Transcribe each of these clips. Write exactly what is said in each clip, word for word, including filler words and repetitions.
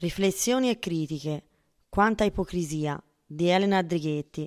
Riflessioni e critiche. Quanta ipocrisia di Elena Drighetti.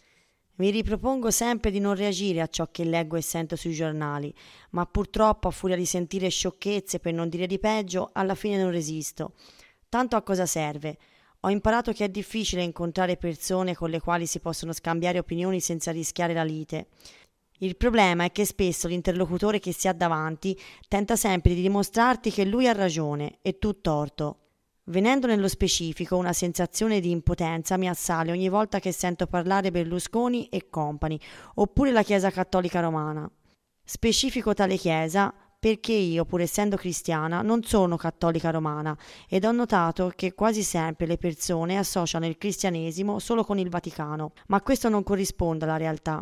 Mi ripropongo sempre di non reagire a ciò che leggo e sento sui giornali, ma purtroppo a furia di sentire sciocchezze, per non dire di peggio, alla fine non resisto. Tanto a cosa serve? Ho imparato che è difficile incontrare persone con le quali si possono scambiare opinioni senza rischiare la lite. Il problema è che spesso l'interlocutore che si ha davanti tenta sempre di dimostrarti che lui ha ragione e tu torto. Venendo nello specifico, una sensazione di impotenza mi assale ogni volta che sento parlare Berlusconi e compagni, oppure la Chiesa Cattolica Romana. Specifico tale Chiesa perché io, pur essendo cristiana, non sono cattolica romana ed ho notato che quasi sempre le persone associano il cristianesimo solo con il Vaticano, ma questo non corrisponde alla realtà.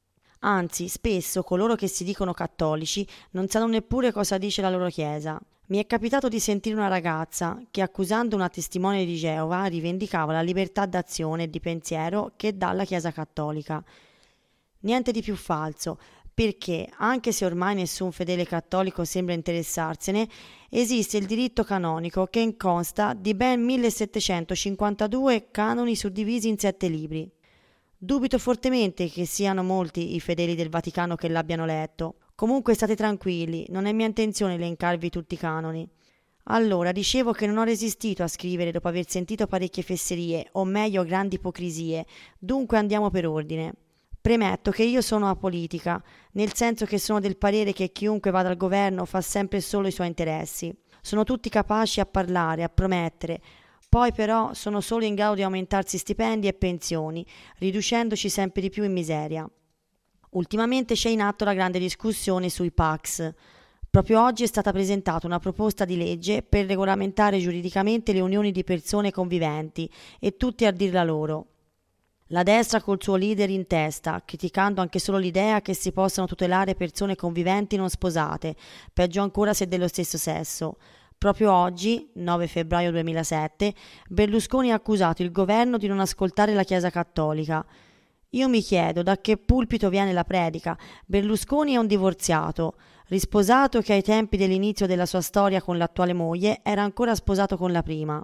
Anzi, spesso coloro che si dicono cattolici non sanno neppure cosa dice la loro Chiesa. Mi è capitato di sentire una ragazza che, accusando una testimone di Geova, rivendicava la libertà d'azione e di pensiero che dà la Chiesa cattolica. Niente di più falso, perché, anche se ormai nessun fedele cattolico sembra interessarsene, esiste il diritto canonico che consta di ben millesettecentocinquantadue canoni suddivisi in sette libri. Dubito fortemente che siano molti i fedeli del Vaticano che l'abbiano letto. Comunque state tranquilli, non è mia intenzione elencarvi tutti i canoni. Allora, dicevo che non ho resistito a scrivere dopo aver sentito parecchie fesserie, o meglio grandi ipocrisie, dunque andiamo per ordine. Premetto che io sono apolitica, nel senso che sono del parere che chiunque vada al governo fa sempre solo i suoi interessi. Sono tutti capaci a parlare, a promettere, poi però sono solo in grado di aumentarsi stipendi e pensioni, riducendoci sempre di più in miseria. Ultimamente c'è in atto la grande discussione sui P A C S. Proprio oggi è stata presentata una proposta di legge per regolamentare giuridicamente le unioni di persone conviventi e tutti a dir la loro. La destra col suo leader in testa, criticando anche solo l'idea che si possano tutelare persone conviventi non sposate, peggio ancora se dello stesso sesso. Proprio oggi, nove febbraio duemilasette, Berlusconi ha accusato il governo di non ascoltare la Chiesa Cattolica. Io mi chiedo da che pulpito viene la predica. Berlusconi è un divorziato, risposato che ai tempi dell'inizio della sua storia con l'attuale moglie era ancora sposato con la prima.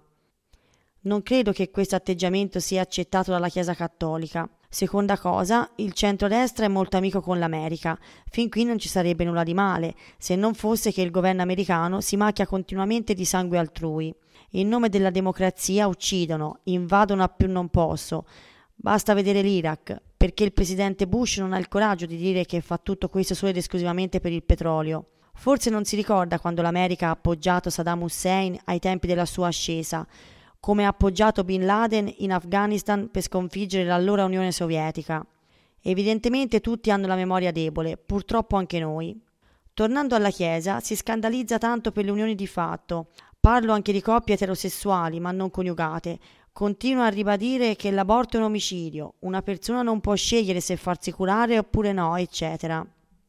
Non credo che questo atteggiamento sia accettato dalla Chiesa Cattolica. Seconda cosa, il centrodestra è molto amico con l'America. Fin qui non ci sarebbe nulla di male, se non fosse che il governo americano si macchia continuamente di sangue altrui. In nome della democrazia uccidono, invadono a più non posso. Basta vedere l'Iraq, perché il presidente Bush non ha il coraggio di dire che fa tutto questo solo ed esclusivamente per il petrolio. Forse non si ricorda quando l'America ha appoggiato Saddam Hussein ai tempi della sua ascesa, come ha appoggiato Bin Laden in Afghanistan per sconfiggere l'allora Unione Sovietica. Evidentemente tutti hanno la memoria debole, purtroppo anche noi. Tornando alla Chiesa, si scandalizza tanto per le unioni di fatto. Parlo anche di coppie eterosessuali, ma non coniugate. Continua a ribadire che l'aborto è un omicidio, una persona non può scegliere se farsi curare oppure no, eccetera.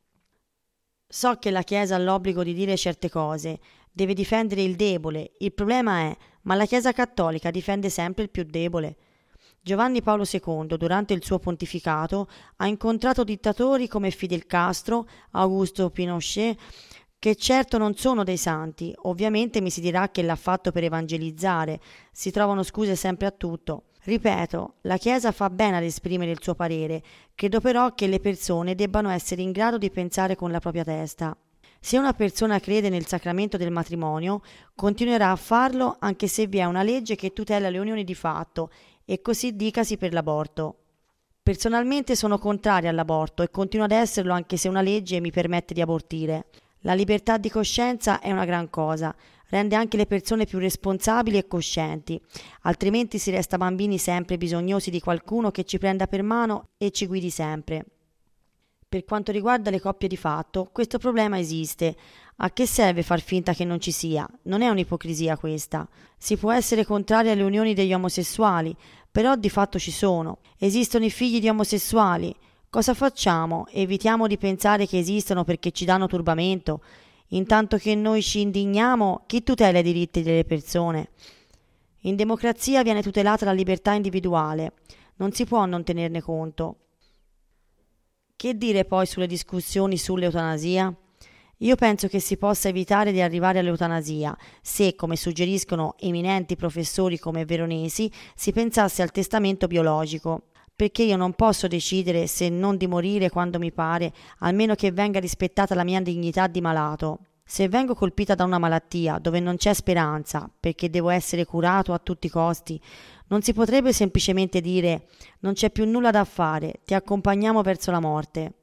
So che la Chiesa ha l'obbligo di dire certe cose, deve difendere il debole. Il problema è, ma la Chiesa Cattolica difende sempre il più debole. Giovanni Paolo secondo, durante il suo pontificato, ha incontrato dittatori come Fidel Castro, Augusto Pinochet, che certo non sono dei santi. Ovviamente mi si dirà che l'ha fatto per evangelizzare, si trovano scuse sempre a tutto. Ripeto, la Chiesa fa bene ad esprimere il suo parere, credo però che le persone debbano essere in grado di pensare con la propria testa. Se una persona crede nel sacramento del matrimonio, continuerà a farlo anche se vi è una legge che tutela le unioni di fatto, e così dicasi per l'aborto. Personalmente sono contraria all'aborto e continuo ad esserlo anche se una legge mi permette di abortire. La libertà di coscienza è una gran cosa, rende anche le persone più responsabili e coscienti, altrimenti si resta bambini sempre bisognosi di qualcuno che ci prenda per mano e ci guidi sempre. Per quanto riguarda le coppie di fatto, questo problema esiste. A che serve far finta che non ci sia? Non è un'ipocrisia questa. Si può essere contrari alle unioni degli omosessuali, però di fatto ci sono. Esistono i figli di omosessuali. Cosa facciamo? Evitiamo di pensare che esistono perché ci danno turbamento. Intanto che noi ci indigniamo, chi tutela i diritti delle persone? In democrazia viene tutelata la libertà individuale. Non si può non tenerne conto. Che dire poi sulle discussioni sull'eutanasia? Io penso che si possa evitare di arrivare all'eutanasia se, come suggeriscono eminenti professori come Veronesi, si pensasse al testamento biologico. Perché io non posso decidere se non di morire quando mi pare, almeno che venga rispettata la mia dignità di malato. Se vengo colpita da una malattia dove non c'è speranza, perché devo essere curato a tutti i costi, non si potrebbe semplicemente dire non c'è più nulla da fare, ti accompagniamo verso la morte.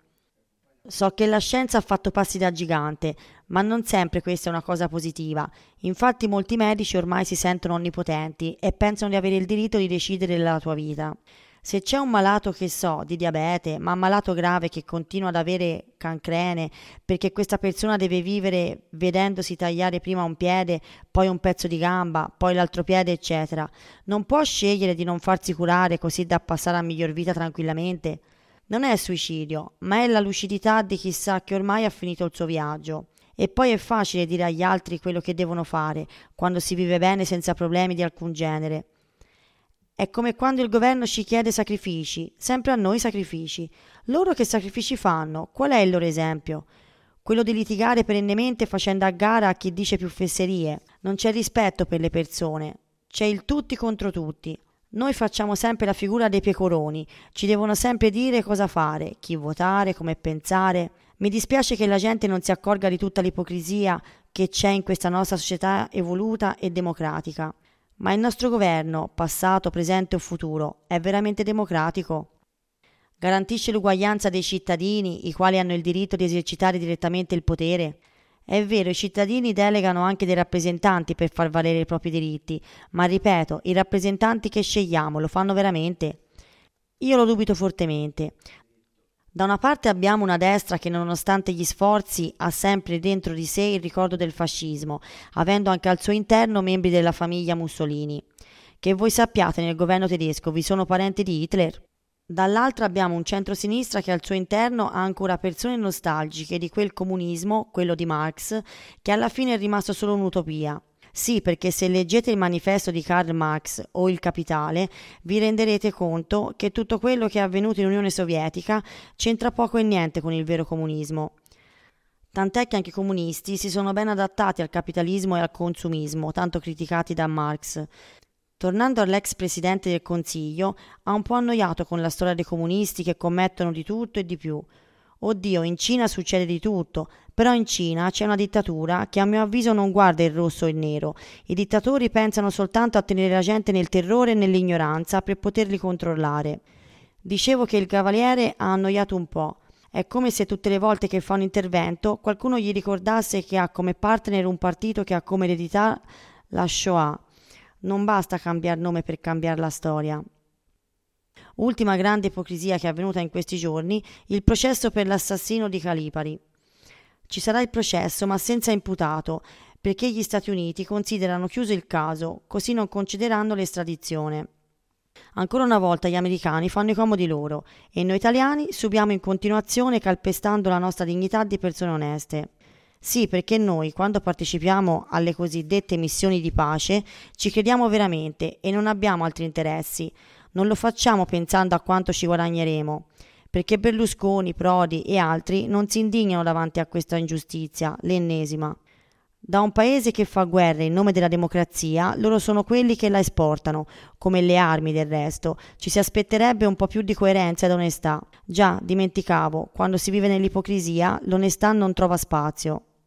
So che la scienza ha fatto passi da gigante, ma non sempre questa è una cosa positiva. Infatti molti medici ormai si sentono onnipotenti e pensano di avere il diritto di decidere della tua vita. Se c'è un malato, che so, di diabete, ma un malato grave che continua ad avere cancrene perché questa persona deve vivere vedendosi tagliare prima un piede, poi un pezzo di gamba, poi l'altro piede, eccetera, non può scegliere di non farsi curare così da passare a miglior vita tranquillamente? Non è suicidio, ma è la lucidità di chi sa che ormai ha finito il suo viaggio. E poi è facile dire agli altri quello che devono fare, quando si vive bene senza problemi di alcun genere. È come quando il governo ci chiede sacrifici, sempre a noi sacrifici. Loro che sacrifici fanno? Qual è il loro esempio? Quello di litigare perennemente facendo a gara a chi dice più fesserie. Non c'è rispetto per le persone, c'è il tutti contro tutti. Noi facciamo sempre la figura dei pecoroni, ci devono sempre dire cosa fare, chi votare, come pensare. Mi dispiace che la gente non si accorga di tutta l'ipocrisia che c'è in questa nostra società evoluta e democratica. Ma il nostro governo, passato, presente o futuro, è veramente democratico? Garantisce l'uguaglianza dei cittadini, i quali hanno il diritto di esercitare direttamente il potere? È vero, i cittadini delegano anche dei rappresentanti per far valere i propri diritti, ma ripeto, i rappresentanti che scegliamo lo fanno veramente? Io lo dubito fortemente. Da una parte abbiamo una destra che nonostante gli sforzi ha sempre dentro di sé il ricordo del fascismo, avendo anche al suo interno membri della famiglia Mussolini. Che voi sappiate, nel governo tedesco vi sono parenti di Hitler? Dall'altra abbiamo un centrosinistra che al suo interno ha ancora persone nostalgiche di quel comunismo, quello di Marx, che alla fine è rimasto solo un'utopia. Sì, perché se leggete il manifesto di Karl Marx o il Capitale, vi renderete conto che tutto quello che è avvenuto in Unione Sovietica c'entra poco e niente con il vero comunismo. Tant'è che anche i comunisti si sono ben adattati al capitalismo e al consumismo, tanto criticati da Marx. Tornando all'ex presidente del Consiglio, ha un po' annoiato con la storia dei comunisti che commettono di tutto e di più. Oddio, in Cina succede di tutto, però in Cina c'è una dittatura che a mio avviso non guarda il rosso o il nero. I dittatori pensano soltanto a tenere la gente nel terrore e nell'ignoranza per poterli controllare. Dicevo che il cavaliere ha annoiato un po'. È come se tutte le volte che fa un intervento qualcuno gli ricordasse che ha come partner un partito che ha come eredità la Shoah. Non basta cambiare nome per cambiare la storia. Ultima grande ipocrisia che è avvenuta in questi giorni, il processo per l'assassino di Calipari. Ci sarà il processo, ma senza imputato, perché gli Stati Uniti considerano chiuso il caso, così non concederanno l'estradizione. Ancora una volta gli americani fanno i comodi loro e noi italiani subiamo in continuazione calpestando la nostra dignità di persone oneste. Sì, perché noi, quando partecipiamo alle cosiddette missioni di pace, ci crediamo veramente e non abbiamo altri interessi. Non lo facciamo pensando a quanto ci guadagneremo, perché Berlusconi, Prodi e altri non si indignano davanti a questa ingiustizia, l'ennesima. Da un paese che fa guerra in nome della democrazia, loro sono quelli che la esportano, come le armi del resto. Ci si aspetterebbe un po' più di coerenza ed onestà. Già, dimenticavo, quando si vive nell'ipocrisia, l'onestà non trova spazio.